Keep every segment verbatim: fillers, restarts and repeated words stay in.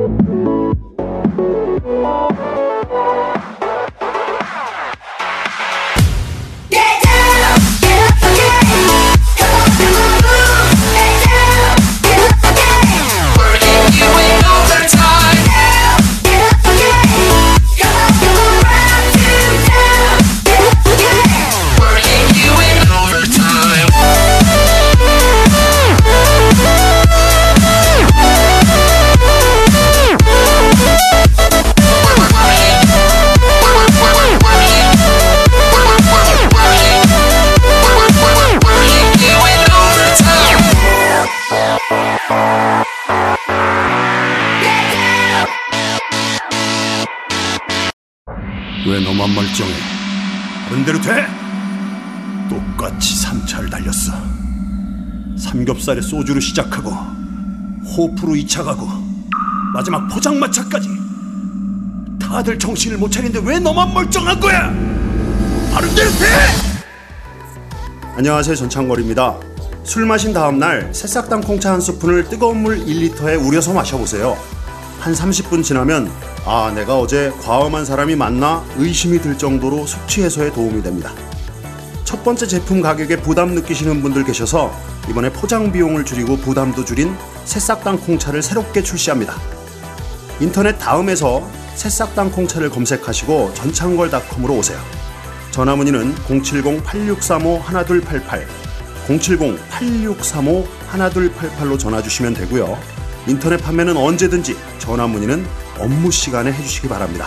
왜 너만 멀쩡해? 다른 대로 돼? 똑같이 삼 차를 달렸어. 삼겹살에 소주로 시작하고 호프로 이 차 가고 마지막 포장마차까지. 다들 정신을 못 차리는데 왜 너만 멀쩡한 거야? 다른 대로 돼! 안녕하세요, 전창걸입니다. 술 마신 다음날 새싹당 콩차 한 스푼을 뜨거운 물 일 리터에 우려서 마셔보세요. 한 삼십 분 지나면 아, 내가 어제 과음한 사람이 맞나 의심이 들 정도로 숙취 해소에 도움이 됩니다. 첫 번째 제품 가격에 부담 느끼시는 분들 계셔서 이번에 포장 비용을 줄이고 부담도 줄인 새싹당 콩차를 새롭게 출시합니다. 인터넷 다음에서 새싹당 콩차를 검색하시고 전창걸 닷컴으로 오세요. 전화문의는 공칠공 팔육삼오 일이팔팔 공칠공 팔육삼오 일이팔팔로 전화주시면 되고요. 인터넷 판매는 언제든지 전화 문의는 업무 시간에 해주시기 바랍니다.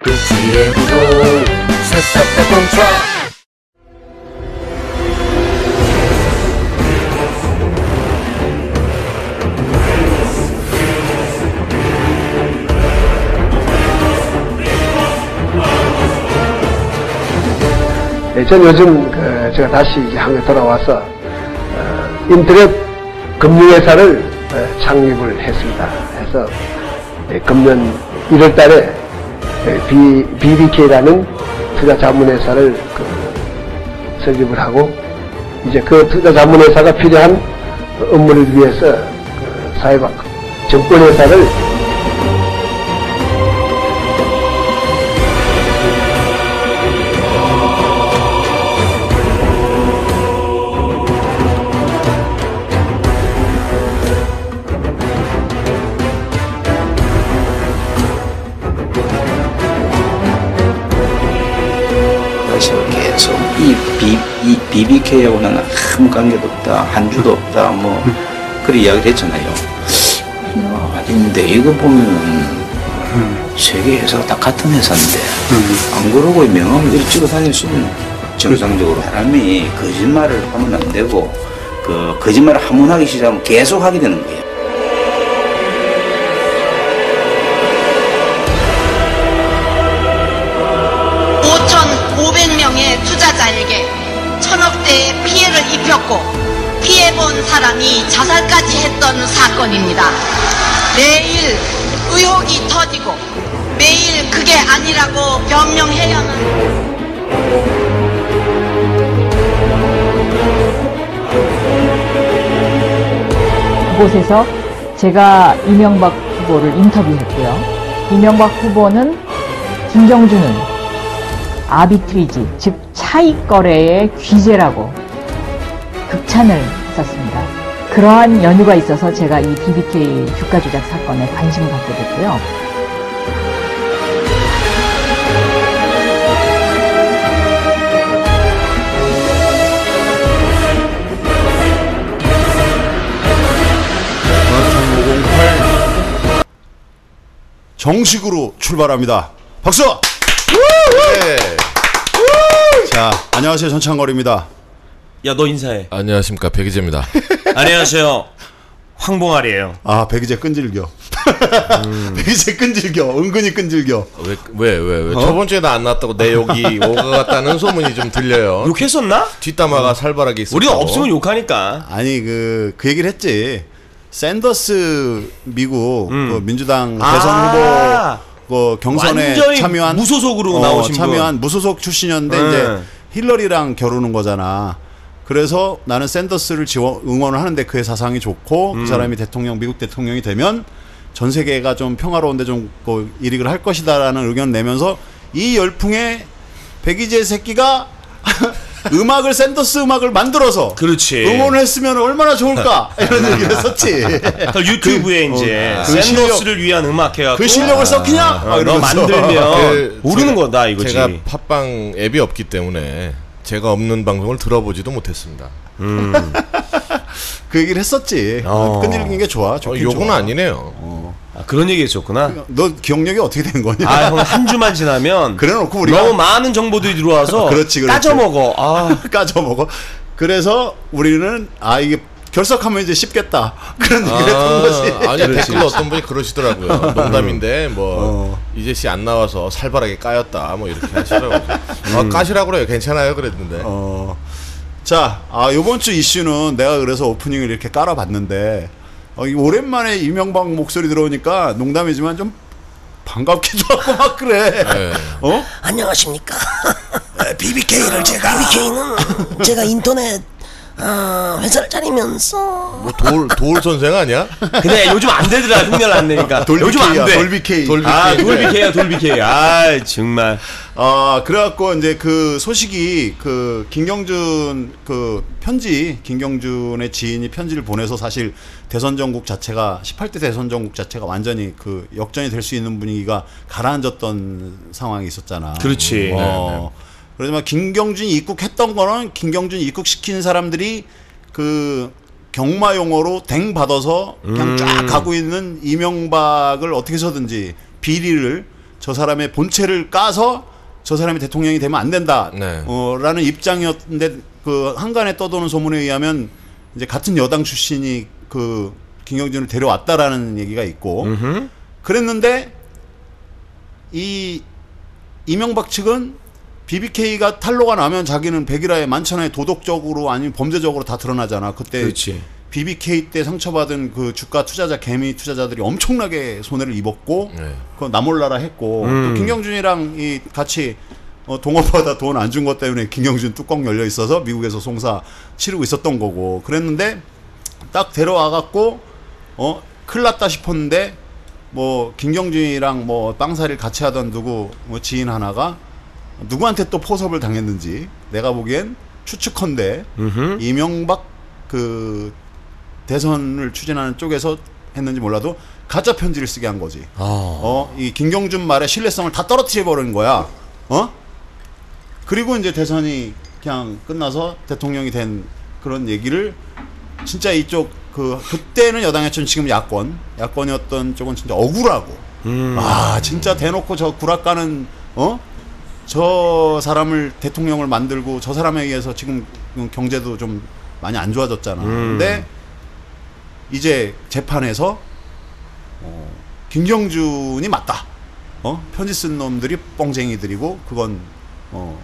네, 전 요즘 그 제가 다시 이제 한국에 돌아와서 어, 인터넷 금융회사를 어, 창립을 했습니다. 해서 예, 금년 일월 달에 예, 비, 비비케이라는 투자 자문회사를 그, 설립을 하고 이제 그 투자 자문회사가 필요한 업무를 위해서 그, 사회박 정권회사를 계속 이, 비, 이 비비케이하고는 아무 관계도 없다, 한 주도 없다, 뭐 그런 이야기를 했잖아요. 아닌데 이거 보면은 세계 회사가 다 같은 회사인데 안 그러고 명함을 이렇게 찍어 다닐 수 있는, 정상적으로 사람이 거짓말을 하면 안 되고 그 거짓말을 한 번 하기 시작하면 계속 하게 되는 거예요. 오천오백 명의 투자자에게 천억대의 피해를 입혔고 피해본 사람이 자살까지 했던 사건입니다. 매일 의혹이 터지고 매일 그게 아니라고 변명해야 하는 그곳에서 제가 이명박 후보를 인터뷰했고요. 이명박 후보는 김경준은 아비트리지, 즉 차익 거래의 귀재라고 극찬을 했었습니다. 그러한 연유가 있어서 제가 이 비비케이 주가 조작 사건에 관심을 갖게 됐고요. 정식으로 출발합니다. 박수! 네. 자, 안녕하세요, 전창걸입니다. 야, 너 인사해. 안녕하십니까, 백이재입니다. 안녕하세요, 황봉알이에요. 아, 백이재 끈질겨. 음. 백이재 끈질겨. 은근히 끈질겨. 왜, 왜, 왜, 왜? 어? 저번 주에 나 안 나왔다고 내 욕이 오가갔다는 소문이 좀 들려요. 욕했었나? 뒷담화가 음. 살벌하게 있었고. 우리가 없으면 욕하니까. 아니, 그, 그 얘기를 했지. 샌더스 미국 음. 그 민주당 대선 아~ 후보 그 경선에 참여한 무소속으로 어, 나오신 참여한 분. 무소속 출신이었는데 음. 이제 힐러리랑 겨루는 거잖아. 그래서 나는 샌더스를 지원 응원을 하는데 그의 사상이 좋고 음. 그 사람이 대통령 미국 대통령이 되면 전 세계가 좀 평화로운데 좀 그 일익을 할 것이다라는 의견 내면서 이 열풍에 백이재 새끼가 음악을 샌더스 음악을 만들어서 그렇지. 응원을 했으면 얼마나 좋을까 이런 얘기를 했었지. 그 유튜브에 그, 이제 어, 샌더스를 실력, 위한 음악 해갖고 그 실력을 썼느냐? 어, 너 만들면 그 모르는 제가- 거다 이거지. 제가 팟빵 앱이 없기 때문에 제가 없는 방송을 들어보지도 못했습니다. 음. 그 얘기를 했었지. 어. 끈질긴 게 좋아. 어, 좋긴 요건 좋아. 아니네요. 아, 그런 얘기 했었구나. 너 기억력이 어떻게 된 거냐? 아, 형 한 주만 지나면 그래놓고 우리가 너무 많은 정보들이 들어와서 그렇지, 그렇지. 까져 먹어. 아, 까져 먹어. 그래서 우리는 아 이게 결석하면 이제 쉽겠다 그런 얘기를 했던 거지. 아니 댓글로 어떤 분이 그러시더라고요. 농담인데 뭐 어. 이재 씨 안 나와서 살벌하게 까였다 뭐 이렇게 하시더라고요. 아, 까시라고 그래요. 괜찮아요 그랬는데. 어. 자, 아 요번 주 이슈는 내가 그래서 오프닝을 이렇게 깔아봤는데 어, 이 오랜만에 이명박 목소리 들어오니까 농담이지만 좀 반갑기도 하고 막 그래. 네. 어? 안녕하십니까. 비비케이를 제가 비비케이는 제가 인터넷 어, 회사를 차리면서 뭐 돌 돌 선생 아니야? 근데 요즘 안 되더라. 흉내를 안 내니까. 요즘 안 돌비케이야, 돼. 돌비케이. 돌비- 아, 돌비케이야, 돌비케이. 아, 정말. 아, 그래갖고 이제 그 소식이 그 김경준 그 편지, 김경준의 지인이 편지를 보내서 사실 대선 전국 자체가 십팔 대 대선 전국 자체가 완전히 그 역전이 될 수 있는 분위기가 가라앉았던 상황이 있었잖아. 그렇지. 어. 그러지만 김경준이 입국했던 거는 김경준이 입국시킨 사람들이 그 경마 용어로 댕 받아서 그냥 쫙 가고 있는 이명박을 어떻게 해서든지 비리를 저 사람의 본체를 까서 저 사람이 대통령이 되면 안 된다. 네. 어, 라는 입장이었는데 그 한간에 떠도는 소문에 의하면 이제 같은 여당 출신이 그 김경준을 데려왔다라는 얘기가 있고 음흠. 그랬는데 이 이명박 측은 비비케이가 탄로가 나면 자기는 백일화에 만천하에 도덕적으로 아니면 범죄적으로 다 드러나잖아. 그때 그렇지. 비비케이 때 상처받은 그 주가 투자자 개미 투자자들이 엄청나게 손해를 입었고 네. 그거 나 몰라라 했고 음. 또 김경준이랑 이 같이 어, 동업하다 돈 안 준 것 때문에 김경준 뚜껑 열려 있어서 미국에서 송사 치르고 있었던 거고 그랬는데 딱 데려와 갖고 어 큰일 났다 싶었는데 뭐 김경준이랑 뭐 빵사리를 같이 하던 누구 뭐 지인 하나가 누구한테 또 포섭을 당했는지 내가 보기엔 추측컨대 음흠. 이명박 그 대선을 추진하는 쪽에서 했는지 몰라도 가짜 편지를 쓰게 한 거지. 어. 어, 이 김경준 말의 신뢰성을 다 떨어뜨려 버린 거야. 어? 그리고 이제 대선이 그냥 끝나서 대통령이 된 그런 얘기를 진짜 이쪽 그 그때는 여당이었지만 지금 야권 야권이었던 쪽은 진짜 억울하고 음. 아 진짜 대놓고 저 구락가는 어? 저 사람을 대통령을 만들고 저 사람에 의해서 지금 경제도 좀 많이 안 좋아졌잖아. 음. 근데 이제 재판에서 어, 김경준이 맞다. 어? 편지 쓴 놈들이 뻥쟁이들이고 그건 어,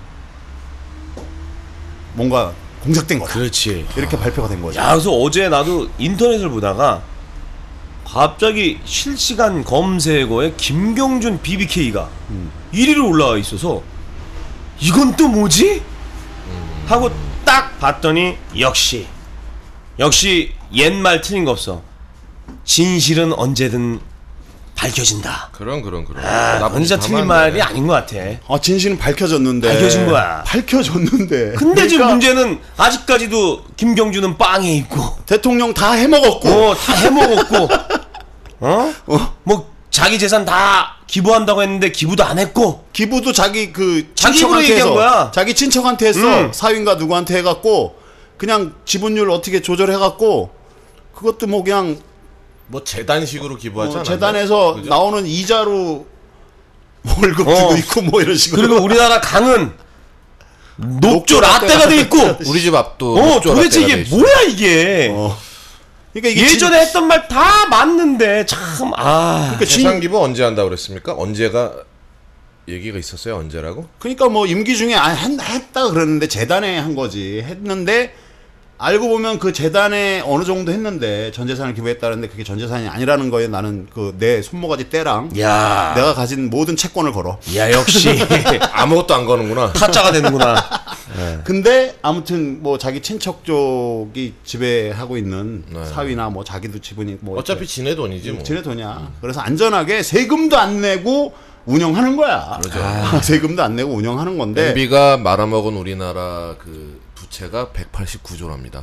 뭔가 공작된 거다. 그렇지. 이렇게 발표가 된 거죠. 야, 그래서 어제 나도 인터넷을 보다가 갑자기 실시간 검색어에 김경준 비비케이가 음. 일 위로 올라와 있어서 이건 또 뭐지? 하고 딱 봤더니 역시 역시 옛말 틀린 거 없어. 진실은 언제든 밝혀진다. 그런 그런 그런. 아, 나쁜 진짜 짓 틀린 하면 안 말이 돼. 아닌 것 같아. 아 진실은 밝혀졌는데 밝혀진 거야. 밝혀졌는데. 근데 지금 그러니까 문제는 아직까지도 김경준은 빵에 있고 대통령 다 해먹었고. 어, 다 해먹었고 어? 뭐 자기 재산 다 기부한다고 했는데 기부도 안 했고 기부도 자기 그 자기 친척한테 입으로 얘기한 해서 거야. 자기 친척한테 했어. 음. 사위인가 누구한테 해갖고 그냥 지분율 어떻게 조절해갖고 그것도 뭐 그냥 뭐 재단식으로 기부하지 어, 않았나요? 재단에서 그죠? 나오는 이자로 월급 어. 주고 있고 뭐 이런 식으로. 그리고 우리나라 강은 녹조 라떼가 돼 있고 우리 집 앞도 어 녹조 도대체 라떼가 돼 이게 있어. 뭐야 이게 어. 그러니까 이게 예전에 했던 말 다 맞는데 참아 그러니까 진- 재산 기부 언제 한다고 그랬습니까? 언제가 얘기가 있었어요? 언제라고? 그러니까 뭐 임기 중에 안 했- 했다 그러는데 재단에 한 거지. 했는데 알고 보면 그 재단에 어느 정도 했는데 전 재산을 기부했다는데 그게 전 재산이 아니라는 거에 나는 그 내 손모가지 떼랑 야, 내가 가진 모든 채권을 걸어. 야 역시 아무것도 안 거는구나. 타짜가 되는구나. 네. 근데 아무튼 뭐 자기 친척 쪽이 지배하고 있는 네. 사위나 뭐 자기도 지분이 뭐 어차피 지네 돈이지 뭐. 지네 돈이야. 그래서 안전하게 세금도 안 내고 운영하는 거야. 그렇죠. 아, 세금도 안 내고 운영하는 건데. 엠비가 말아먹은 우리나라 그 부채가 백팔십구 조랍니다.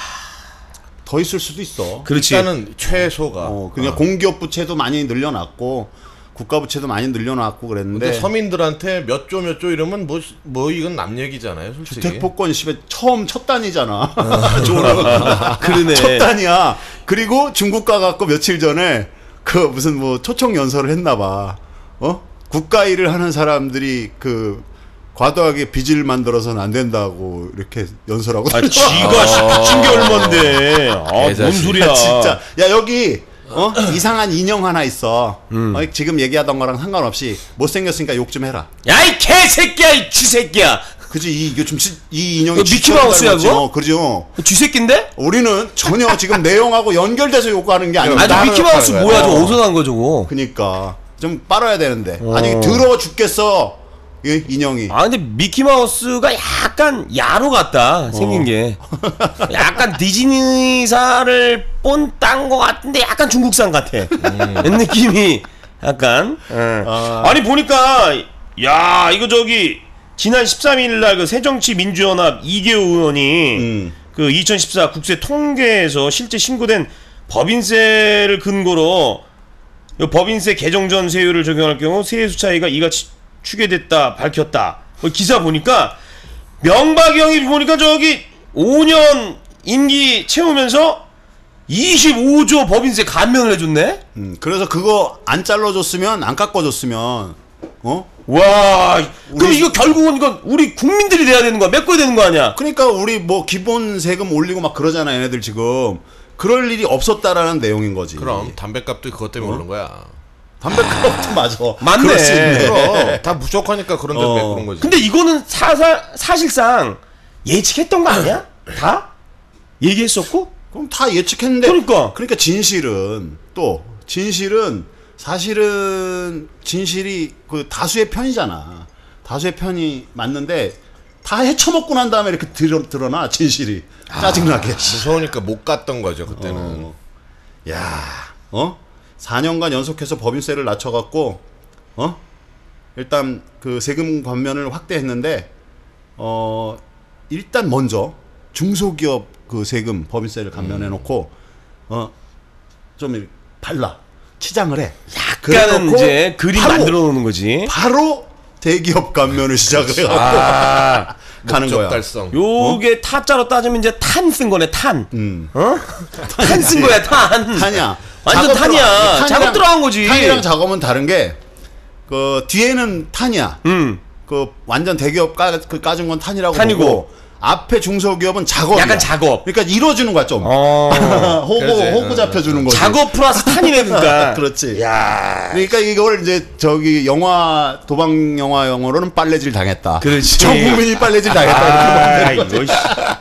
더 있을 수도 있어. 그렇지. 일단은 최소가. 어, 그냥 공기업 부채도 많이 늘려놨고 국가 부채도 많이 늘려놨고 그랬는데. 근데 서민들한테 몇 조 몇 조 이러면 뭐, 뭐 이건 남 얘기잖아요, 솔직히. 주택복권 시에 처음 첫 단이잖아. 그러네. 첫 단이야. 그리고 중국 가갖고 며칠 전에 그 무슨 뭐 초청 연설을 했나봐. 어? 국가 일을 하는 사람들이 그 과도하게 빚을 만들어서는 안 된다고 이렇게 연설하고. 아, 지가 빚진 게 얼만데. 아, 뭔 개자식. 소리야. 야, 진짜. 야, 여기, 어? 이상한 인형 하나 있어. 음. 어, 지금 얘기하던 거랑 상관없이 못생겼으니까 욕 좀 해라. 야, 이 개새끼야, 이 쥐새끼야. 그지? 이, 이게 좀, 시- 이 인형이. 이거 미키마우스야, 쥐처럼 닮았지. 그거? 어, 그죠? 쥐새끼인데? 우리는 전혀 지금 내용하고 연결돼서 욕하는 게 아니야. 아니, 따로 미키마우스 하는 뭐야, 거야. 저거 어디서 난 거, 저거? 그니까. 좀 빨아야 되는데. 어. 아니, 더러워 죽겠어. 이 인형이. 아, 근데 미키마우스가 약간 야로 같다, 생긴 게. 약간 디즈니사를 본딴 거 같은데 약간 중국산 같아. 음. 느낌이 약간. 예. 아. 아니, 보니까, 야, 이거 저기, 지난 십삼 일 날 그 새정치민주연합 이계호 의원이 음. 그 이천십사 국세 통계에서 실제 신고된 법인세를 근거로 이 법인세 개정 전 세율을 적용할 경우 세수 차이가 이같이 추계됐다 밝혔다. 그 기사 보니까 명박이 형이 보니까 저기 오 년 임기 채우면서 이십오 조 법인세 감면을 해줬네. 음, 그래서 그거 안 잘라줬으면, 안 깎아줬으면, 어? 와, 그럼 우리- 이거 결국은 이건 우리 국민들이 내야 되는 거야, 메꿔야 되는 거 아니야? 그러니까 우리 뭐 기본 세금 올리고 막 그러잖아, 얘네들 지금. 그럴 일이 없었다라는 내용인 거지. 그럼 담배값도 그것 때문에 오른 거야. 담배값도 맞아. 맞네. 그럴 수 있네. 그럼 다 부족하니까 그런 데로 어. 메꾸는 거지. 근데 이거는 사사, 사실상 예측했던 거 아니야? 다? 얘기했었고? 그럼 다 예측했는데. 그러니까. 그러니까 진실은 또 진실은 사실은 진실이 그 다수의 편이잖아. 다수의 편이 맞는데 다 헤쳐먹고 난 다음에 이렇게 드러, 드러나 진실이 짜증나게. 무서우니까 못 갔던 거죠 그때는. 어. 야, 어? 사 년간 연속해서 법인세를 낮춰갖고, 어? 일단 그 세금 감면을 확대했는데, 어, 일단 먼저 중소기업 그 세금 법인세를 감면해놓고, 어, 좀 이렇게 발라. 치장을 해. 약간은 그래놓고 이제 그림 바로, 만들어 놓는 거지. 바로 대기업 감면을 시작을 해갖고 아, 가는 목적 거야. 달성. 요게 타짜로 따지면 이제 탄 쓴 거네, 탄. 음. 어? 탄 쓴 거야, 탄. 탄이야. 완전 작업 탄이야. 들어가- 작업 탄이랑- 들어간 거지. 탄이랑 작업은 다른 게, 그, 뒤에는 탄이야. 음. 그, 완전 대기업 까, 그 까진 건 탄이라고. 탄이고. 보고, 앞에 중소기업은 작업이야. 약간 작업. 그러니까 이뤄주는 거야, 좀. 어. 호구, 그렇지. 호구 잡혀주는 거지. 작업 플러스 탄이네, 그러니까. 그렇지. 야. 그러니까 이걸 이제 저기 영화, 도박 영화 영어로는 빨래질 당했다. 그렇지. 전 국민이 빨래질 당했다. 아, 이렇게 이거, 씨.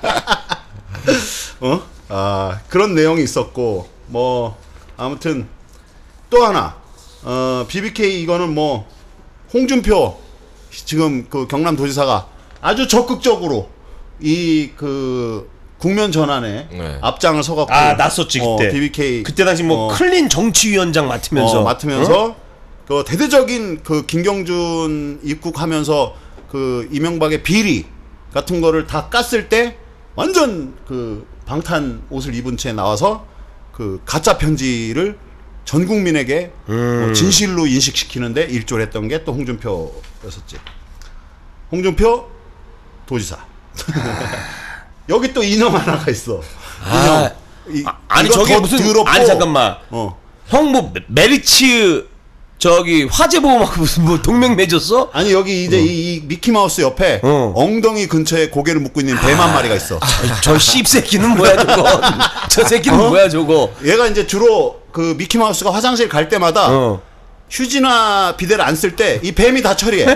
어? 아, 그런 내용이 있었고, 뭐, 아무튼, 또 하나, 어, 비비케이 이거는 뭐, 홍준표, 지금 그 경남도지사가 아주 적극적으로 이 그 국면 전환에 네. 앞장을 서갖고. 아, 났었지, 그때. 어, 비비케이. 그때 당시 뭐, 어, 클린 정치위원장 맡으면서. 어, 맡으면서, 그 대대적인 그 김경준 입국하면서 그 이명박의 비리 같은 거를 다 깠을 때 완전 그 방탄 옷을 입은 채 나와서 그 가짜 편지를 전 국민에게 음. 어, 진실로 인식시키는데 일조를 했던 게 또 홍준표였었지. 홍준표 도지사. 여기 또 인형 하나가 있어. 아, 이, 아, 아니, 이거 저게 더 무슨. 더럽고, 아니, 잠깐만. 어. 형, 뭐, 메리츠, 저기, 화재보험하고 무슨 뭐 동맹 맺었어? 아니 여기 이제 이, 이 미키마우스 옆에 어. 엉덩이 근처에 고개를 묶고 있는 대 만 마리가 있어. 저 씹새끼는 뭐야, 저거? 저 새끼는 뭐야, 저거? 얘가 이제 주로 그 미키마우스가 화장실 갈 때마다 어. 휴지나 비데를 안 쓸 때 이 뱀이 다 처리해.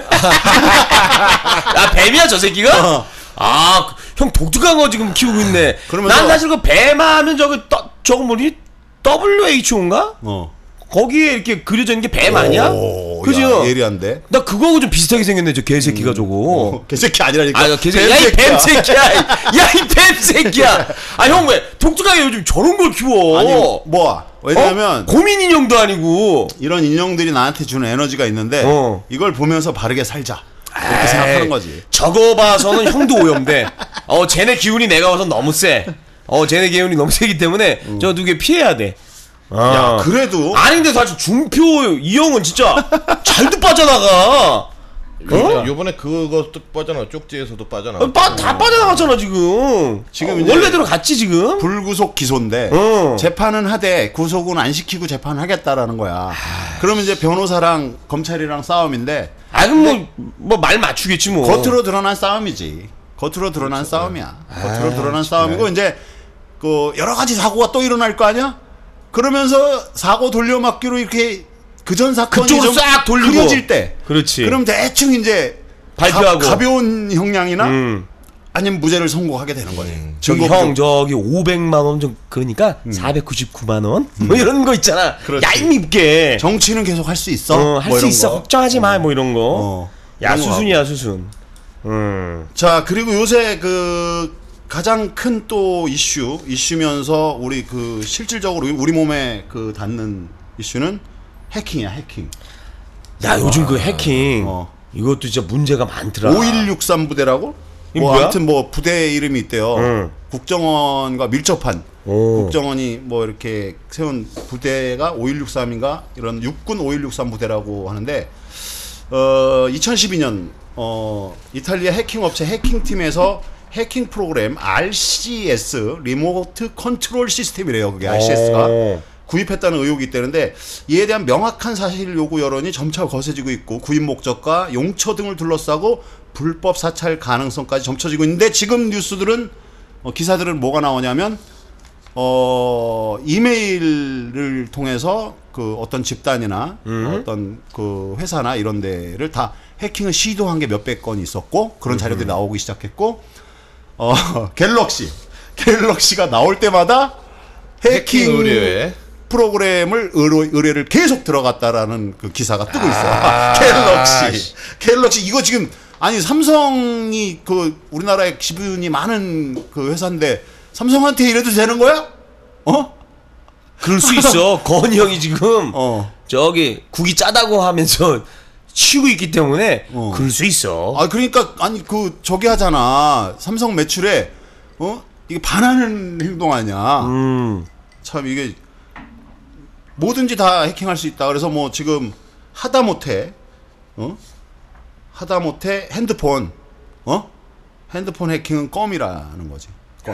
아, 뱀이야, 저 새끼가? 어. 아, 형 독특한 거 지금 키우고 있네. 그러면서- 난 사실 그 뱀 하면 저기, 떠, 저거 뭐지? 더블유에이치오인가? 어. 거기에 이렇게 그려져 있는 게 뱀 아니야? 오, 그죠? 야, 예리한데. 나 그거하고 좀 비슷하게 생겼네, 저 개새끼가 저거. 어, 개새끼 아니라니까. 아, 개새끼. 야, 이 뱀 새끼야. 야, 이 뱀 새끼야. 아, 형 왜 독특하게 요즘 저런 걸 키워? 아니 뭐 왜냐면 어? 고민 인형도 아니고 이런 인형들이 나한테 주는 에너지가 있는데 어. 이걸 보면서 바르게 살자 이렇게 에이, 생각하는 거지. 저거 봐서는 형도 오염돼. 어, 쟤네 기운이 내가 봐서 너무 세. 어, 쟤네 기운이 너무 세기 때문에 음. 저 두 개 피해야 돼. 아. 야 그래도 아니 근데 사실 중표 이 형은 진짜 잘도 빠져나가. 어? 요번에 그거 또 빠져나 쪽지에서도 빠져나. 어, 빠, 다 빠져나갔잖아 지금. 지금 어, 이제 원래대로 갔지 지금. 불구속 기소인데 어. 재판은 하되 구속은 안 시키고 재판하겠다라는 거야. 그러면 이제 변호사랑 검찰이랑 싸움인데 아 그럼 뭐뭐 말 맞추겠지 뭐. 겉으로 드러난 싸움이지. 겉으로 드러난 그렇죠. 싸움이야. 겉으로 드러난 싸움이고 이제 그 여러 가지 사고가 또 일어날 거 아니야? 그러면서 사고 돌려막기로 이렇게 그전 사건이 그쪽으로 좀 싹 돌리고. 그려질 때, 그렇지. 그럼 대충 이제 발표하고. 가, 가벼운 형량이나 음. 아니면 무죄를 선고하게 되는 거지. 저기 증거 형 부족. 저기 오백만 원 좀 그러니까 사백구십구만 원 뭐 이런 거 있잖아. 그렇지. 얄밉게. 정치는 계속 할 수 있어. 어, 뭐 할 수 이런 있어. 거. 걱정하지 마. 뭐 이런 거. 어. 야 이런 거 수순이야 수순. 음. 자 그리고 요새 그 가장 큰 또 이슈 이슈면서 우리 그 실질적으로 우리 몸에 그 닿는 이슈는 해킹이야 해킹. 야 요즘 그 해킹 어. 이것도 진짜 문제가 많더라. 오일육삼 부대라고? 이게 뭐 뭐야? 아무튼 뭐 부대 이름이 있대요. 응. 국정원과 밀접한 오. 국정원이 뭐 이렇게 세운 부대가 오일육삼인가 이런 육군 오일육삼 부대라고 하는데 어 이천십이 년 어 이탈리아 해킹 업체 해킹팀에서 해킹 프로그램 알씨에스 리모트 컨트롤 시스템이래요. 그게 알씨에스가 오. 구입했다는 의혹이 있다는데 이에 대한 명확한 사실 요구 여론이 점차 거세지고 있고 구입 목적과 용처 등을 둘러싸고 불법 사찰 가능성까지 점쳐지고 있는데 지금 뉴스들은 어, 기사들은 뭐가 나오냐면 어 이메일을 통해서 그 어떤 집단이나 음. 어떤 그 회사나 이런 데를 다 해킹을 시도한 게 몇백 건 있었고 그런 자료들이 음. 나오기 시작했고 어 갤럭시 갤럭시가 나올 때마다 해킹, 해킹 의뢰에 프로그램을 의뢰, 의뢰를 계속 들어갔다라는 그 기사가 뜨고 있어. 아, 갤럭시. 갤럭시 이거 지금 아니 삼성이 그 우리나라에 지분이 많은 그 회사인데 삼성한테 이래도 되는 거야? 어? 그럴 수 있어. 건이 형이 지금 어. 저기 국이 짜다고 하면서 치고 있기 때문에 어. 그럴 수 있어. 아 그러니까 아니 그 저기 하잖아. 삼성 매출에 어? 이게 반하는 행동 아니야. 음. 참 이게 뭐든지 다 해킹할 수 있다. 그래서 뭐 지금 하다못해 어? 하다못해 핸드폰 어? 핸드폰 해킹은 껌이라는 거지. 껌.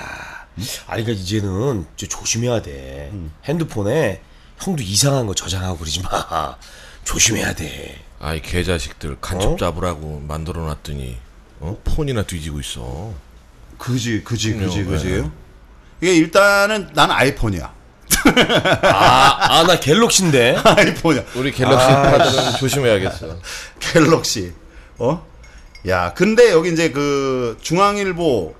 아니 그러니까 이제는 이제 조심해야 돼. 음. 핸드폰에 형도 이상한 거 저장하고 그러지 마. 조심해야 돼. 아이 개자식들 간첩 어? 잡으라고 만들어놨더니 어? 폰이나 뒤지고 있어. 그지 그지 그지 그럼요. 그지. 네. 이게 일단은 난 아이폰이야. 아, 아, 나 갤럭시인데. 아이폰이야. 우리 갤럭시 파들은 조심해야겠어. 갤럭시. 어? 야, 근데 여기 이제 그 중앙일보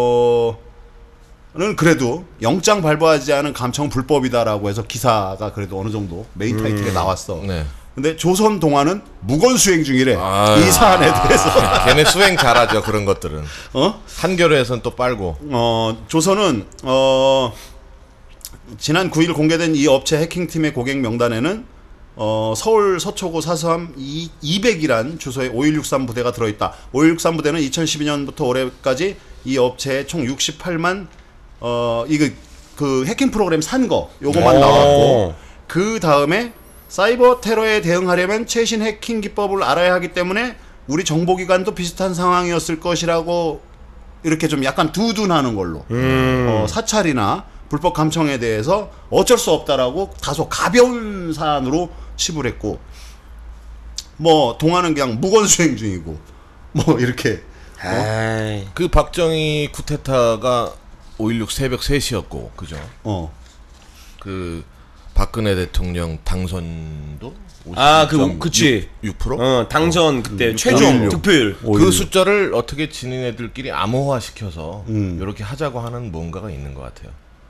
어는 그래도 영장 발부하지 않은 감청 불법이다라고 해서 기사가 그래도 어느 정도 메인 타이틀에 나왔어. 네. 근데 조선 동아는 무건 수행 중이래. 아. 이 사안에 대해서. 걔네 수행 잘하죠 그런 것들은. 어? 한겨레에선 또 빨고. 어, 조선은 어 지난 구 일 공개된 이 업체 해킹팀의 고객 명단에는 어, 서울 서초구 사서함 이백이란 주소의 오일육삼 부대가 들어있다. 오일육삼 부대는 이천십이 년부터 올해까지 이 업체에 총 육십팔만 어 이거 그 해킹 프로그램 산 거 요거만 오. 나왔고 그 다음에 사이버 테러에 대응하려면 최신 해킹 기법을 알아야 하기 때문에 우리 정보기관도 비슷한 상황이었을 것이라고 이렇게 좀 약간 두둔하는 걸로 음. 어, 사찰이나 불법 감청에 대해서 어쩔 수 없다라고 다소 가벼운 사안으로 치부를 했고 뭐 동아는 그냥 무건수행 중이고 뭐 이렇게 아이. 그 박정희 쿠데타가 오일육 새벽 세 시였고 그죠? 어 그 박근혜 대통령 당선도 아, 그, 그치. 육 퍼센트? 어, 당선 그때 최종 오일육. 득표율. 그 숫자를 어떻게 지니네들끼리 암호화시켜서 음. 이렇게 하자고 하는 뭔가가 있는 것 같아요.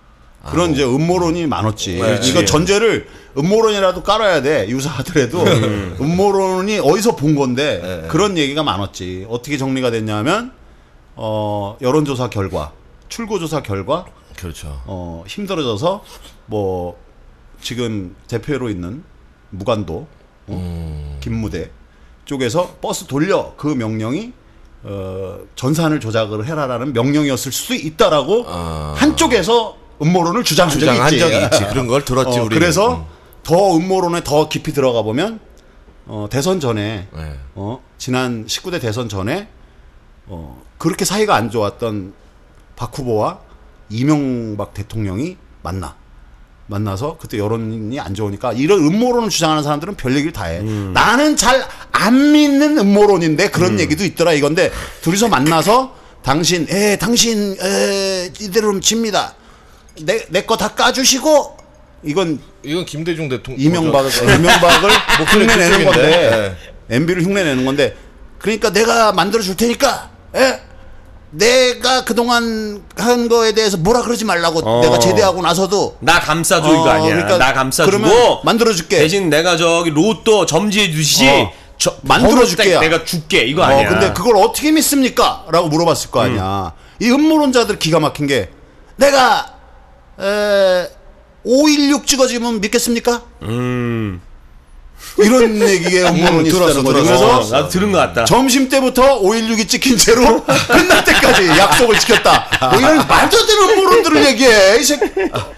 그런 이제 음모론이 많았지. 네. 이거 전제를 음모론이라도 깔아야 돼. 유사하더라도 음. 음모론이 어디서 본 건데 네. 그런 얘기가 많았지. 어떻게 정리가 됐냐면 어, 여론조사 결과, 출구조사 결과, 그렇죠. 어, 힘들어져서 뭐 지금 대표로 있는 무관도 어? 음. 김무대 쪽에서 버스 돌려 그 명령이 어, 전산을 조작을 해라라는 명령이었을 수도 있다라고 아. 한쪽에서 음모론을 주장한, 주장한 적이 있지. 적이 있지. 그런 걸 들었지 어, 우리. 그래서 음. 더 음모론에 더 깊이 들어가 보면 어, 대선 전에 네. 어, 지난 십구 대 대선 전에 어, 그렇게 사이가 안 좋았던 박 후보와 이명박 대통령이 만나. 만나서 그때 여론이 안 좋으니까 이런 음모론을 주장하는 사람들은 별 얘기를 다 해. 음. 나는 잘 안 믿는 음모론인데 그런 음. 얘기도 있더라 이건데 둘이서 만나서 당신, 에, 당신, 에, 이대로는 집니다. 내, 내 거 다 까주시고 이건 이건 김대중 대통령 이명박을, 이명박을 흉내내는 그쪽인데. 건데 엠비를 흉내내는 건데 그러니까 내가 만들어 줄 테니까 에? 내가 그동안 한 거에 대해서 뭐라 그러지 말라고 어. 내가 제대하고 나서도 나 감싸줘 어, 이거 아니야. 그러니까 나 감싸주고 그러면 만들어줄게. 대신 내가 저기 로또 점지해 주듯이 어. 저, 만들어줄게야. 내가 줄게 이거 어, 아니야. 근데 그걸 어떻게 믿습니까? 라고 물어봤을 거 아니야. 음. 이 음모론자들 기가 막힌 게 내가 에, 오일육 찍어지면 믿겠습니까? 음. 이런 얘기에 음모론이 들었어, 있다는 거죠. 들었어. 그래서 어, 나도 들은 것 같다. 점심 때부터 오일육이 찍힌 채로 끝날 때까지 약속을 지켰다. 뭐 이런 말도 안 되는 음모론들을 얘기해. 이 새끼.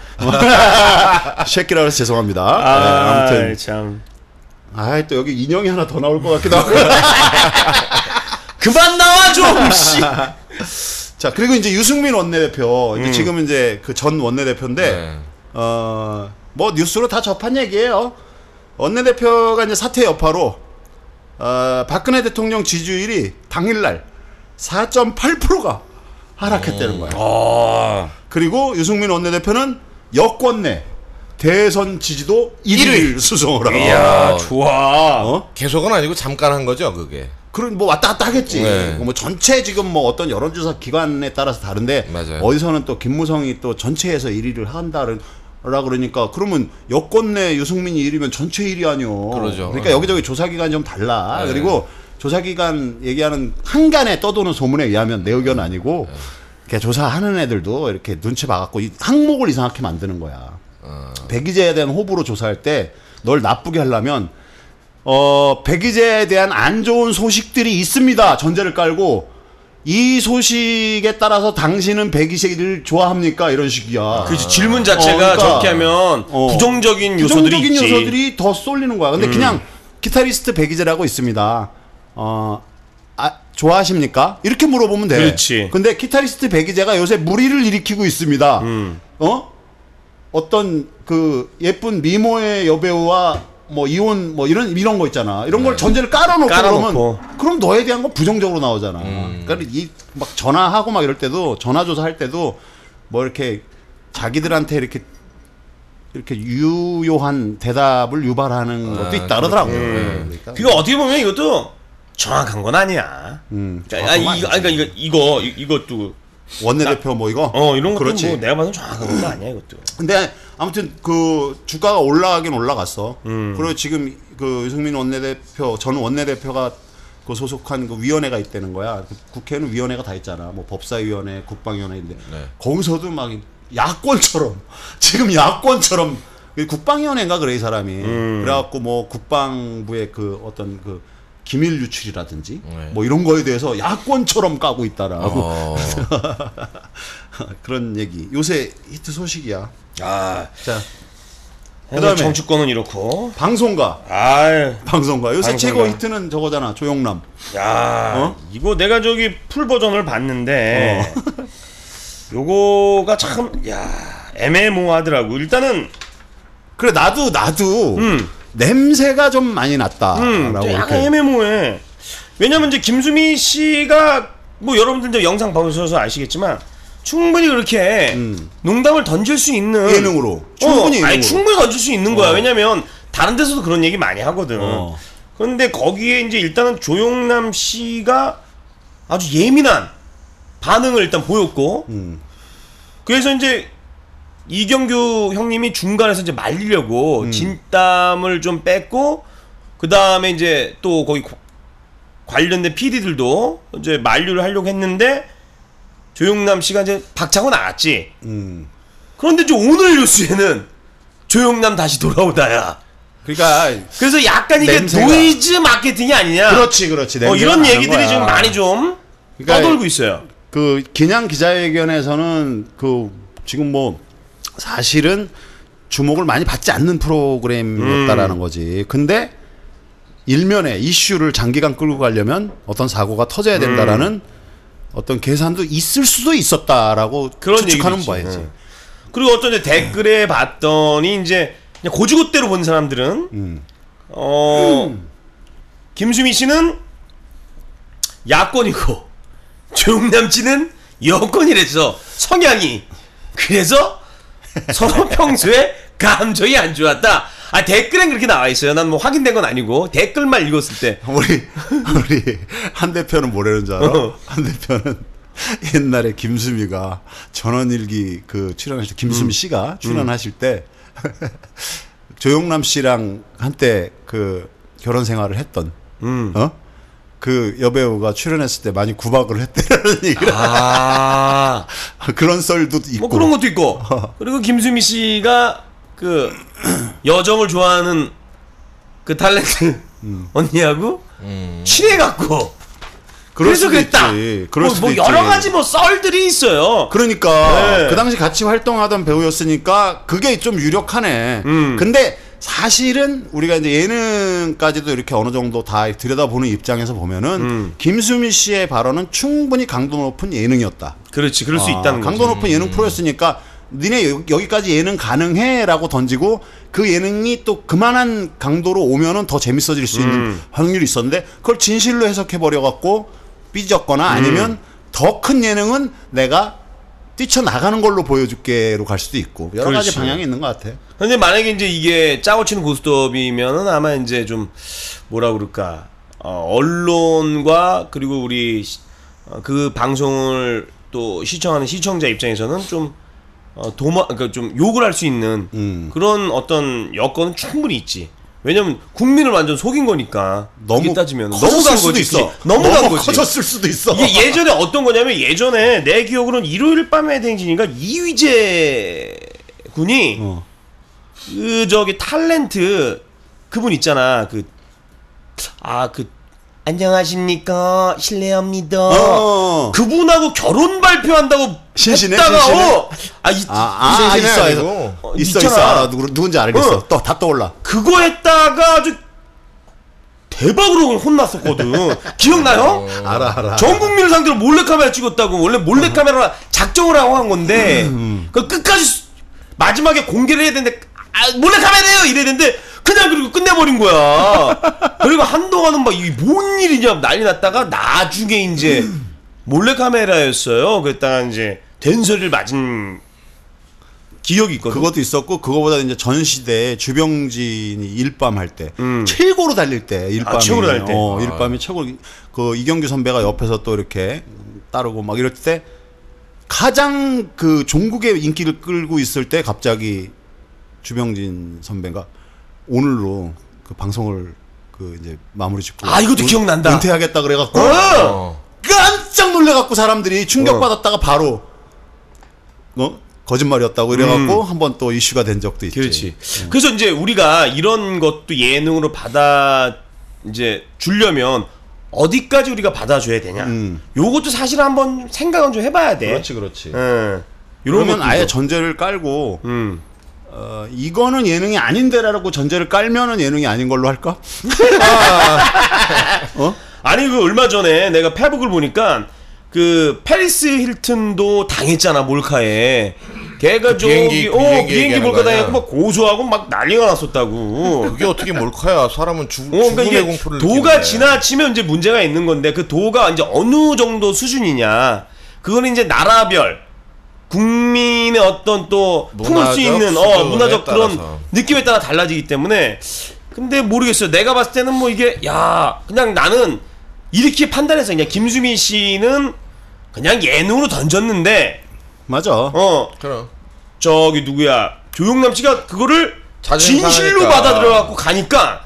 새끼라 그래서 죄송합니다. 아, 네, 아무튼 참. 아, 또 여기 인형이 하나 더 나올 것 같기도 하고. 그만 나와 좀. 씨. 자, 그리고 이제 유승민 원내대표. 이제 음. 지금 이제 그 전 원내대표인데 네. 어, 뭐 뉴스로 다 접한 얘기예요. 원내대표가 이제 사퇴 여파로 어, 박근혜 대통령 지지율이 당일날 사 점 팔 퍼센트가 하락했다는 거야. 아. 그리고 유승민 원내대표는 여권 내 대선 지지도 일 위를 수성을 하고. 이야, 좋아. 어? 계속은 아니고 잠깐 한 거죠, 그게. 그런 뭐 왔다 갔다 하겠지. 네. 뭐 전체 지금 뭐 어떤 여론조사 기관에 따라서 다른데 맞아요. 어디서는 또 김무성이 또 전체에서 일 위를 한다는 라 그러니까 그러면 여권 내 유승민이 일 위면 전체 일 위 아니요. 그러죠. 그러니까 네. 여기저기 조사기관이 좀 달라. 네. 그리고 조사기관 얘기하는 한간에 떠도는 소문에 의하면 내 의견 아니고 네. 이렇게 조사하는 애들도 이렇게 눈치 봐갖고 이 항목을 이상하게 만드는 거야. 어. 백의제에 대한 호불호 조사할 때 널 나쁘게 하려면 어 백의제에 대한 안 좋은 소식들이 있습니다. 전제를 깔고 이 소식에 따라서 당신은 백의제를 좋아합니까? 이런 식이야. 그 질문 자체가 어, 그러니까, 저렇게 하면 어, 부정적인 요소들이 부정적인 있지. 요소들이 더 쏠리는 거야. 근데 음. 그냥 기타리스트 백의제라고 있습니다. 어, 아, 좋아하십니까? 이렇게 물어보면 돼. 그렇지. 근데 기타리스트 백의제가 요새 무리를 일으키고 있습니다. 음. 어? 어떤 그 예쁜 미모의 여배우와 뭐 이혼 뭐 이런 이런 거 있잖아. 이런 걸 전제를 깔아놓고, 깔아놓고. 그러면 그럼 너에 대한 건 부정적으로 나오잖아. 음. 그러니까 이 막 전화하고 막 이럴 때도 전화조사 할 때도 뭐 이렇게 자기들한테 이렇게 이렇게 유효한 대답을 유발하는 것도 있다 그러더라고. 그러니까 그거 어떻게 보면 이것도 정확한 건 아니야. 음, 아, 아니, 이거, 아니, 그러니까 이거 이거 이- 이것도 원내대표 뭐 이거 어 이런 것도 그렇지. 뭐 내가 봐도 정확한 건 아니야 이것도. 근데 아무튼 그 주가가 올라가긴 올라갔어. 음. 그리고 지금 그 유승민 원내대표 전 원내대표가 그 소속한 그 위원회가 있다는 거야. 그 국회는 위원회가 다 있잖아. 뭐 법사위원회, 국방위원회인데 네. 거기서도 막 야권처럼 지금 야권처럼 국방위원회인가 그래 이 사람이. 음. 그래갖고 뭐 국방부의 그 어떤 그 기밀 유출이라든지 네. 뭐 이런 거에 대해서 야권처럼 까고 있다라고 어. 그런 얘기. 요새 히트 소식이야. 아, 자. 그다음에 그다음에 정치권은 이렇고. 방송가. 아유, 방송가. 요새 방송가. 최고 히트는 저거잖아. 조용남. 야, 어? 이거 내가 저기 풀 버전을 봤는데 어. 요거가 참, 야, 애매모호하더라고. 일단은 그래 나도 나도 음. 냄새가 좀 많이 났다라고 음, 약간 이렇게. 애매모호해. 왜냐면 이제 김수미 씨가 뭐 여러분들 이제 영상 보셔서 아시겠지만 충분히 그렇게 음. 농담을 던질 수 있는 예능으로. 충분히 어, 아니 예능으로. 충분히 던질 수 있는 거야. 어. 왜냐면 다른 데서도 그런 얘기 많이 하거든. 어. 그런데 거기에 이제 일단은 조용남 씨가 아주 예민한 반응을 일단 보였고, 음. 그래서 이제 이경규 형님이 중간에서 이제 말리려고 음. 진땀을 좀 뺐고 그 다음에 이제 또 거기 관련된 피디들도 이제 만류를 하려고 했는데 조영남 씨가 이제 박차고 나갔지. 음. 그런데 이제 오늘 뉴스에는 조영남 다시 돌아오다야. 그러니까 그래서 약간 이게 냄새가. 노이즈 마케팅이 아니냐. 그렇지, 그렇지. 어, 이런 냄새가 얘기들이 나는 좀 거야. 많이 좀 그러니까 떠돌고 있어요. 그 그냥 기자회견에서는 그 지금 뭐 사실은 주목을 많이 받지 않는 프로그램이었다라는 음. 거지. 근데 일면에 이슈를 장기간 끌고 가려면 어떤 사고가 터져야 된다라는 음. 어떤 계산도 있을 수도 있었다라고 그런 추측하는 얘기도 있지. 바야지. 응. 그리고 어떤 이제 댓글에 봤더니 이제 그냥 고지고대로 본 사람들은 음. 어 음. 김수미 씨는 야권이고 조영남 씨는 여권이래서 성향이 그래서 서로 평소에 감정이 안 좋았다. 아 댓글엔 그렇게 나와 있어요. 난 뭐 확인된 건 아니고 댓글만 읽었을 때 우리 우리 한 대표는 뭐라는 줄 알아? 어. 한 대표는 옛날에 김수미가 전원일기 그 출연하실 때 김수미 음. 씨가 출연하실 음. 때 조영남 씨랑 한때 그 결혼 생활을 했던 음. 어? 그 여배우가 출연했을 때 많이 구박을 했다는 얘기를 아 그런 썰도 있고 뭐 그런 것도 있고 그리고 김수미 씨가 그 여정을 좋아하는 그 탤런트 음. 언니하고 음. 친해갖고 그래서 그랬다. 그럴 뭐, 수도 뭐 있지. 여러 가지 뭐 썰들이 있어요. 그러니까 네. 그 당시 같이 활동하던 배우였으니까 그게 좀 유력하네. 음. 근데 사실은 우리가 이제 예능까지도 이렇게 어느 정도 다 들여다보는 입장에서 보면은 음. 김수미 씨의 발언은 충분히 강도 높은 예능이었다. 그렇지, 그럴 수 아, 있다는 강도 거지. 높은 예능 프로였으니까 니네 여기까지 예능 가능해라고 던지고 그 예능이 또 그만한 강도로 오면은 더 재밌어질 수 있는 음. 확률이 있었는데 그걸 진실로 해석해 버려 갖고 삐졌거나 아니면 음. 더 큰 예능은 내가 뛰쳐나가는 걸로 보여줄게로 갈 수도 있고 여러 그렇지. 가지 방향이 있는 것 같아. 근데 만약에 이제 이게 짜고 치는 고스톱이면은 아마 이제 좀 뭐라 그럴까 어, 언론과 그리고 우리 시, 어, 그 방송을 또 시청하는 시청자 입장에서는 좀 어, 도마 그러니까 좀 욕을 할 수 있는 음. 그런 어떤 여건은 충분히 있지. 왜냐면 국민을 완전 속인 거니까 너무 따지면 너무 간 거지. 있어. 너무, 너무 간 거지. 커졌을 수도 있어. 이게 예전에 어떤 거냐면 예전에 내 기억으로는 일요일 밤의 행진인가 이휘재 군이 어. 그 저기 탤런트 그분 있잖아. 그 아 그 안녕하십니까 실례합니다. 어. 그분하고 결혼 발표한다고 신신해, 했다가 신신해? 어. 아, 이, 아, 아 있어 있어 어, 있어 있어 알아. 누구, 누군지 알겠어. 어. 또 다 떠올라. 그거 했다가 아주 대박으로 혼났었거든. 기억나요? 어. 알아 알아. 전 국민을 상대로 몰래카메라 찍었다고. 원래 몰래카메라 작정을 하고 한 건데 음. 그 끝까지 마지막에 공개를 해야 되는데 아, 몰래카메라예요 이래야 되는데 그냥 그리고 끝내버린 거야. 그리고 한동안은 막 이게 뭔 일이냐 난리 났다가 나중에 이제 몰래카메라였어요. 그랬다가 이제 된소리를 맞은 기억이 있거든. 그것도 있었고 그거보다 이제 전 시대에 주병진이 일밤 할 때 음. 최고로 달릴 때 일밤이 아, 최고로 달릴 때. 어, 아. 일밤이 최고. 그 이경규 선배가 옆에서 또 이렇게 따르고 막 이럴 때 가장 그 종국의 인기를 끌고 있을 때 갑자기 주병진 선배가 오늘로 그 방송을 그 이제 마무리 짓고 아 이것도 은, 기억난다. 은퇴하겠다 그래갖고 어. 깜짝 놀래갖고 사람들이 충격받았다가 바로 어 거짓말이었다고 이래갖고 음. 한번 또 이슈가 된 적도 있지. 그렇지. 음. 그래서 이제 우리가 이런 것도 예능으로 받아 이제 주려면 어디까지 우리가 받아줘야 되냐. 음. 요것도 사실 한번 생각은 좀 해봐야 돼. 그렇지, 그렇지. 음. 그러면 아예 전제를 깔고. 음. 어, 이거는 예능이 아닌데라고 전제를 깔면은 예능이 아닌 걸로 할까? 아. 어? 아니 그 얼마 전에 내가 페북을 보니까 그 페리스 힐튼도 당했잖아 몰카에. 걔가 그 저기 비행기, 어 비행기, 비행기 몰카 당했고 막 고소하고 막 난리가 났었다고. 그게 어떻게 몰카야? 사람은 죽, 어, 그러니까 죽음의 공포를 도가 느끼는데. 지나치면 이제 문제가 있는 건데 그 도가 이제 어느 정도 수준이냐. 그거는 이제 나라별 국민의 어떤 또 품을 수 있는 어 문화적 그런 따라서. 느낌에 따라 달라지기 때문에 근데 모르겠어요. 내가 봤을 때는 뭐 이게 야 그냥 나는 이렇게 판단해서 그냥 김수미 씨는 그냥 예능으로 던졌는데 맞아. 어 그럼 저기 누구야 조용남 씨가 그거를 진실로 상하니까. 받아들여갖고 가니까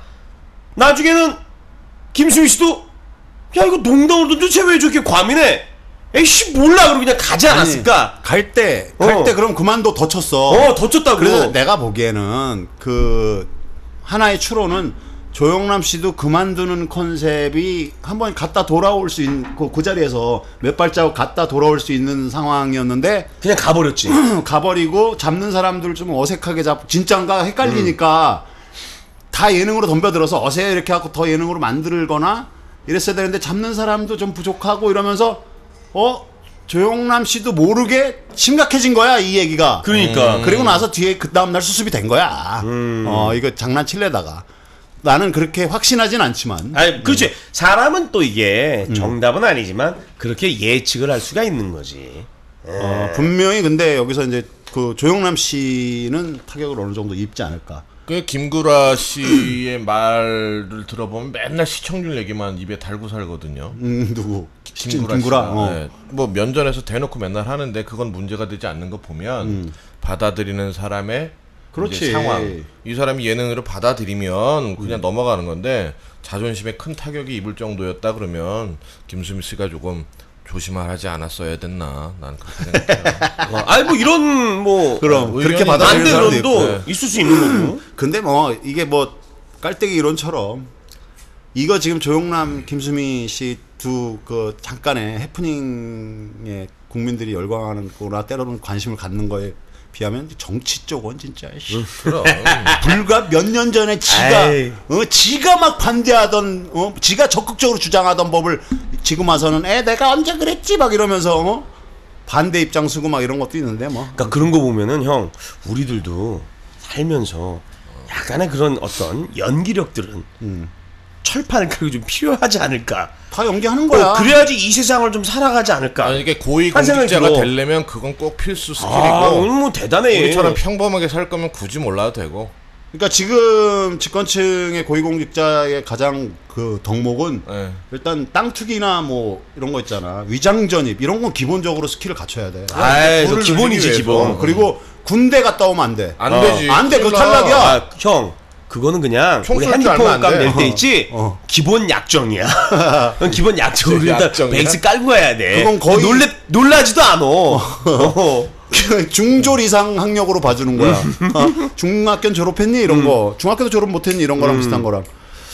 나중에는 김수미 씨도 야 이거 농담으로 도대체 왜 저렇게 과민해? 에이씨 몰라 그러고 그냥 가지 않았을까? 갈 때 갈 때 어. 그럼 그만둬 더 쳤어. 어, 더 쳤다고. 그래서 내가 보기에는 그 하나의 추론은 조영남 씨도 그만두는 컨셉이 한번 갔다 돌아올 수 있는 그, 그 자리에서 몇 발자국 갔다 돌아올 수 있는 상황이었는데 그냥 가버렸지. 가버리고 잡는 사람들 좀 어색하게 잡고 진짠가 헷갈리니까 음. 다 예능으로 덤벼들어서 어세 이렇게 하고 더 예능으로 만들거나 이랬어야 되는데 잡는 사람도 좀 부족하고 이러면서 어 조영남 씨도 모르게 심각해진 거야 이 얘기가. 그러니까. 음. 그리고 나서 뒤에 그 다음 날 수습이 된 거야. 음. 어 이거 장난칠래다가 나는 그렇게 확신하진 않지만. 아니 그렇지. 음. 사람은 또 이게 정답은 아니지만 그렇게 예측을 할 수가 있는 거지. 어, 분명히 근데 여기서 이제 그 조영남 씨는 타격을 어느 정도 입지 않을까. 그 김구라 씨의 말을 들어보면 맨날 시청률 얘기만 입에 달고 살거든요. 음 누구? 김구라, 김구라. 씨가. 어. 네. 뭐 면전에서 대놓고 맨날 하는데 그건 문제가 되지 않는 거 보면 음. 받아들이는 사람의 그렇지. 이제 상황, 이 사람이 예능으로 받아들이면 그냥 넘어가는 건데 자존심에 큰 타격이 입을 정도였다 그러면 김수미 씨가 조금 조심하지 않았어야 됐나 난 그렇게 생각해요. 어, 아니 뭐 이런 뭐 그럼 그렇게 의견이 받아들이는 사람도 있고. 반대론도 있을 수 있는 거고. 근데 뭐 이게 뭐 깔때기 이론처럼 이거 지금 조영남, 김수미 씨 두 그 잠깐의 해프닝에 국민들이 열광하는 거나 때로는 관심을 갖는 거에 비하면 정치 쪽은 진짜 씨. 그럼 불과 몇 년 전에 지가 아이. 어 지가 막 반대하던 어 지가 적극적으로 주장하던 법을 지금 와서는 에 내가 언제 그랬지 막 이러면서 어? 반대 입장 쓰고 막 이런 것도 있는데 뭐. 그러니까 그런 거 보면은 형 우리들도 살면서 약간의 그런 어떤 연기력들은 음. 철판을 그리고 좀 필요하지 않을까. 다 연기하는 거야. 어, 그래야지 이 세상을 좀 살아가지 않을까. 아니 이게 고위 한 생각이 공직자가 들어. 되려면 그건 꼭 필수 스킬이고 아, 오늘 뭐 대단해. 우리처럼 평범하게 살 거면 굳이 몰라도 되고. 그러니까 지금 집권층의 고위공직자의 가장 그 덕목은 네. 일단 땅 투기나 뭐 이런 거 있잖아. 위장 전입 이런 건 기본적으로 스킬을 갖춰야 돼. 아이, 그 돈을 기본이지 늘리기 기본. 위해서. 어, 그리고 군대 갔다 오면 안 돼. 안 어. 되지. 안 돼, 그거 큰일 나. 탈락이야. 아, 형 그거는 그냥 총 우리 쏠 줄 핸드폰 알면 안 값 돼. 낼 때 어. 있지. 어. 기본 약정이야. 그건 기본 약정으로 일단 약정이야? 베이스 깔고 가야 돼. 그건 거의- 놀래 놀라지도 않어. 어. 중졸 이상 학력으로 봐주는 거야. 어, 중학교 졸업했니 이런 음. 거. 중학교도 졸업 못했니 이런 거랑 비슷한 거랑.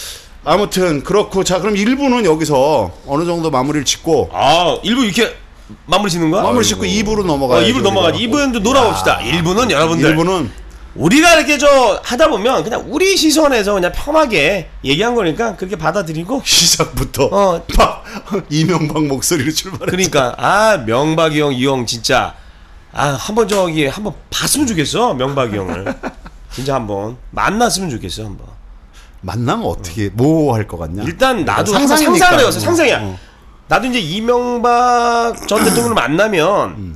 아무튼 그렇고 자 그럼 일 부는 여기서 어느 정도 마무리를 짓고 아 일부 이렇게 마무리 짓는 거야? 마무리 짓고 이 부로 어, 넘어가야지. 이 부로 넘어가지. 이 부는 좀 놀아봅시다. 일 부는 여러분들 일 부는 우리가 이렇게 저 하다 보면 그냥 우리 시선에서 그냥 편하게 얘기한 거니까 그렇게 받아들이고 시작부터 어 막 이명박 목소리로 출발해. 그러니까 아 명박이 형 이 형 진짜 아 한번 저기 한번 봤으면 좋겠어 명박이 형을 진짜 한번 만났으면 좋겠어 한번. 만나면 어떻게 뭐 할 것 같냐? 일단 나도 상상이니까. 상상을 해봤어. 상상이야. 어. 나도 이제 이명박 전 대통령을 만나면 음.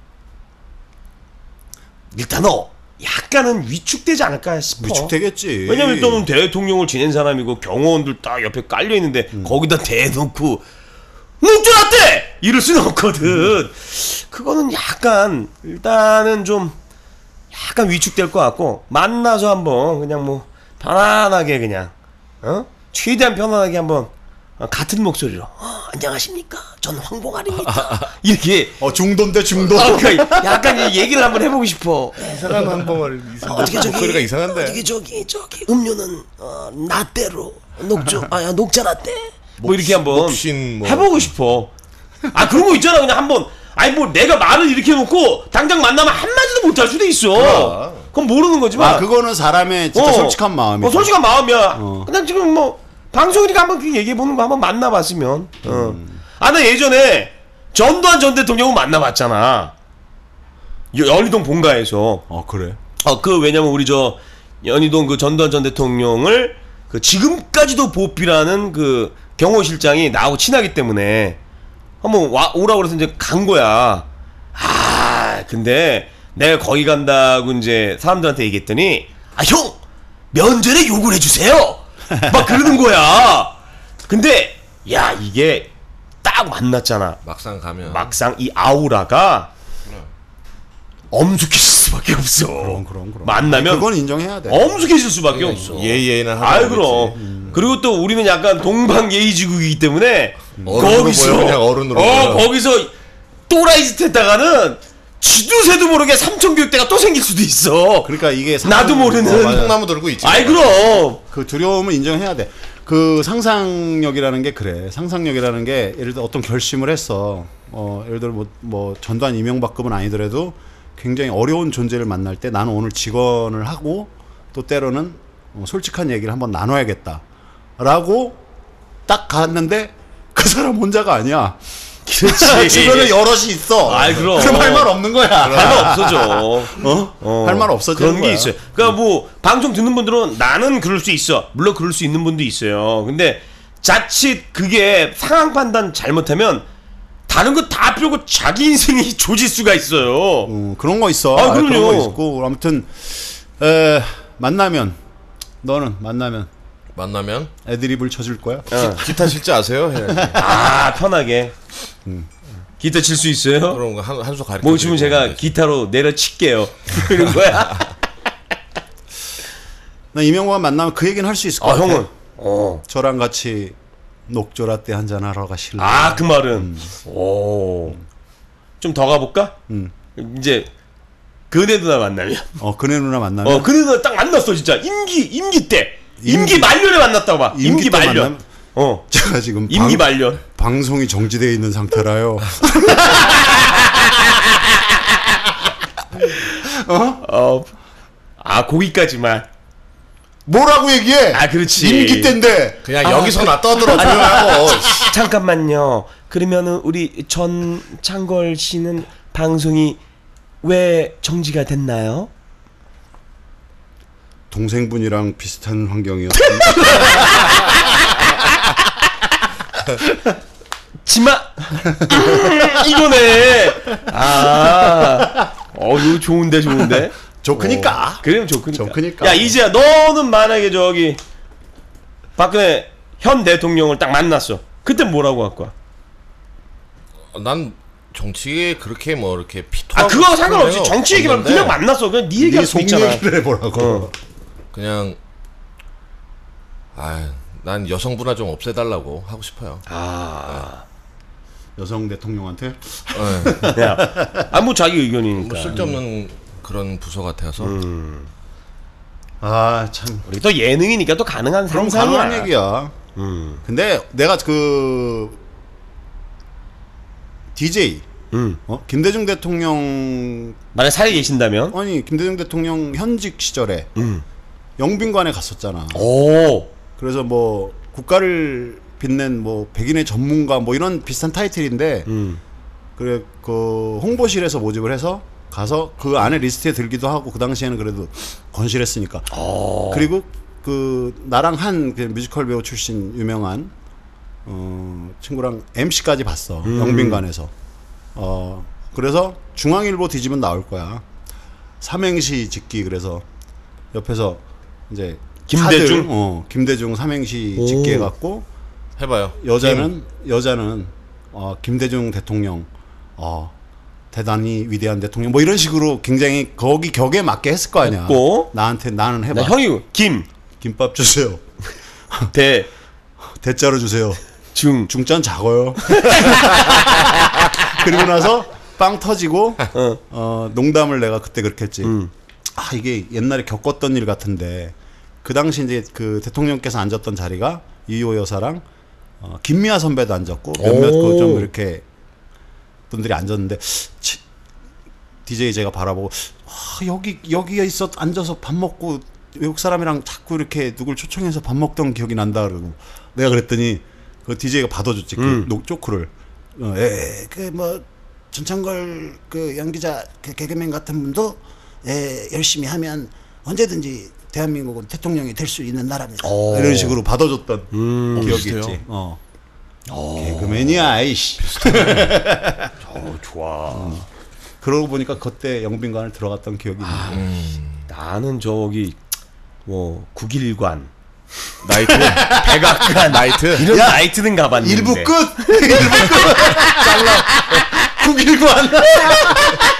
일단 어 약간은 위축되지 않을까 싶어. 위축되겠지. 왜냐면 일단은 대통령을 지낸 사람이고 경호원들 딱 옆에 깔려 있는데 음. 거기다 대놓고 묵줘놨대 이럴 수는 없거든. 그거는 약간 일단은 좀 약간 위축될 것 같고 만나서 한번 그냥 뭐 편안하게 그냥 어 최대한 편안하게 한번 어, 같은 목소리로 어, 안녕하십니까 전 황봉알입니다 이렇게 어 중도인데 중도. 어, 그러니까 약간 이 얘기를 한번 해보고 싶어. 이상한 한번을 어떻게 저기 목소리가 이상한데. 어떻게 저기 저기 음료는 어, 나대로 녹조 아야 녹차 라떼. 뭐 이렇게 한번 목신 뭐. 해보고 싶어. 아 그런 거 있잖아 그냥 한번 아니 뭐 내가 말을 이렇게 해놓고 당장 만나면 한마디도 못할 수도 있어. 그럼. 그건 모르는 거지만 아 그거는 사람의 진짜 어. 솔직한 마음이야. 어, 솔직한 마음이야. 어. 그냥 지금 뭐 방송이니까 한번 그 얘기해보는 거 한번 만나봤으면. 어. 음. 아 나 예전에 전두환 전 대통령은 만나봤잖아. 여- 연희동 본가에서. 어 그래. 어 그 왜냐면 우리 저 연희동 그 전두환 전 대통령을 그 지금까지도 보필하는 그 경호실장이 나하고 친하기 때문에 한번 와 오라고 그래서 이제 간 거야. 아 근데 내가 거기 간다고 이제 사람들한테 얘기했더니 아 형 면전에 욕을 해주세요. 막 그러는 거야. 근데 야 이게 딱 만났잖아. 막상 가면 막상 이 아우라가 엄숙해질 수밖에 없어. 그럼 그럼 그럼. 만나면 그건 인정해야 돼. 엄숙해질 수밖에 없어. 예예는 하는 아이 그럼. 음. 그리고 또 우리는 약간 동방 예의지국이기 때문에 어른으로 거기서 보여, 그냥 어른으로 어 보여. 거기서 또라이 짓 했다가는 지도 새도 모르게 삼천교육대가 또 생길 수도 있어. 그러니까 이게 나도 모르는. 어, 통나무 들고 있지. 아이 그럼. 그 두려움을 인정해야 돼. 그 상상력이라는 게 그래. 상상력이라는 게 예를 들어 어떤 결심을 했어. 어 예를 들어 뭐, 뭐 전두환 이명박급은 아니더라도 굉장히 어려운 존재를 만날 때 나는 오늘 직언을 하고 또 때로는 어, 솔직한 얘기를 한번 나눠야겠다라고 딱 갔는데 그 사람 혼자가 아니야. 그렇지. 주변에 여럿이 있어. 아이 그럼. 그럼 할 말 없는 거야. 할 말 없어져. 어? 어. 할 말 없어지는 그런 게 거야. 있어요. 그러니까 뭐 방송 듣는 분들은 나는 그럴 수 있어. 물론 그럴 수 있는 분도 있어요. 근데 자칫 그게 상황 판단 잘못하면 다른 거 다 빼고 자기 인생이 조질 수가 있어요. 어, 그런 거 있어. 아, 아, 그런 그럼요. 거 있고 아무튼 에, 만나면 너는 만나면 만나면 애드립을 쳐줄 거야? 어. 기타 칠 줄 아세요? 해야지. 아 편하게. 기타 칠 수 있어요? 그럼 한 한 수 가르쳐. 뭐 지금 제가 기타로 내려칠게요. 이런 거야? 나 이명박 만나면 그 얘기는 할 수 있을 것 아 같아. 형은. 어. 저랑 같이 녹조라떼 한잔 하러 가실래? 아 그 말은. 음. 오. 좀 더 가볼까? 음. 이제 그네 누나 만나면. 어 그네 누나 만나면. 어, 그네 누나 딱 만났어 진짜. 임기 임기 때. 임기, 임기- 말년에 만났다고 봐. 임기, 임기 때 말년. 만나면- 어. 제가 지금 임기 방, 말년. 방송이 정지되어 있는 상태라요. 어. 아 거기까지만. 뭐라고 얘기해? 아 그렇지. 임기 때인데. 그냥 여기서 나 떠들어 줘요. 잠깐만요. 그러면은 우리 전창걸 씨는 방송이 왜 정지가 됐나요? 동생분이랑 비슷한 환경이었어. 지마 이거네. 아, 어 이거 좋은데 좋은데. 좋으니까. 어, 그래요 좋으니까. 좋으니까. 야 이제야 너는 만약에 저기 박근혜 현 대통령을 딱 만났어. 그때 뭐라고 할 거야? 난 정치에 그렇게 뭐 이렇게 피토. 아 그거 상관없이 정치 얘기만 그냥 만났어. 그냥 네 얘기할 수 속 있잖아. 얘기를 해보라고. 어. 그냥 아, 난 여성분화 좀 없애달라고 하고 싶어요. 아, 여성 대통령한테. 네. 야, 아 뭐 자기 의견이니까. 뭐 쓸데없는 그런 부서 같아서. 음. 아 참. 우리 또 예능이니까 또 가능한 그럼 상상이야. 가능한 얘기야. 음. 근데 내가 그 디제이 음. 어? 김대중 대통령 만약 살에 계신다면. 아니 김대중 대통령 현직 시절에 음. 영빈관에 갔었잖아. 오. 그래서 뭐 국가를 빛낸 뭐 백인의 전문가 뭐 이런 비슷한 타이틀인데 음. 그래 그 홍보실에서 모집을 해서 가서 그 안에 리스트에 들기도 하고 그 당시에는 그래도 건실했으니까. 오. 그리고 그 나랑 한 그 뮤지컬 배우 출신 유명한 어 친구랑 엠씨까지 봤어. 음. 영빈관에서. 어 그래서 중앙일보 뒤집으면 나올 거야. 삼행시 짓기. 그래서 옆에서 이제 김대중? 카드, 어 김대중 삼행시 오. 짓기 해갖고 해봐요. 여자는 여자는 어 김대중 대통령 어 대단히 위대한 대통령 뭐 이런 식으로 굉장히 거기 격에 맞게 했을 거 아니야. 했고. 나한테 나는 해봐. 나 형이 김. 김밥 주세요. 대. 대자로 주세요. 중. 중짠 작아요. 그리고 나서 빵 터지고 어. 어 농담을 내가 그때 그렇게 했지. 음. 아 이게 옛날에 겪었던 일 같은데 그 당시 이제 그 대통령께서 앉았던 자리가 이호 여사랑 어, 김미아 선배도 앉았고 몇몇 그 좀 이렇게 분들이 앉았는데 치, 디제이 제가 바라보고 아, 여기 여기에 있어 앉아서 밥 먹고 외국 사람이랑 자꾸 이렇게 누굴 초청해서 밥 먹던 기억이 난다 그러고 내가 그랬더니 그 디제이가 받아줬지 음. 그 녹조크를 어, 에, 그 뭐 전창걸 그 연기자 그 개그맨 같은 분도 에, 열심히 하면 언제든지 대한민국은 대통령이 될 수 있는 나라입니다. 오. 이런 식으로 받아줬던 음. 기억이 비슷해요. 있지. 어. 개그맨이야, 아이씨. 어, 좋아. 음. 그러고 보니까 그때 영빈관을 들어갔던 기억이 아, 있네. 음. 나는 저기 뭐 국일관, 나이트. 백악관, 나이트. 이런 나이트는 가봤는데. 일부 끝. 일부 끝. 잘라. 국일관.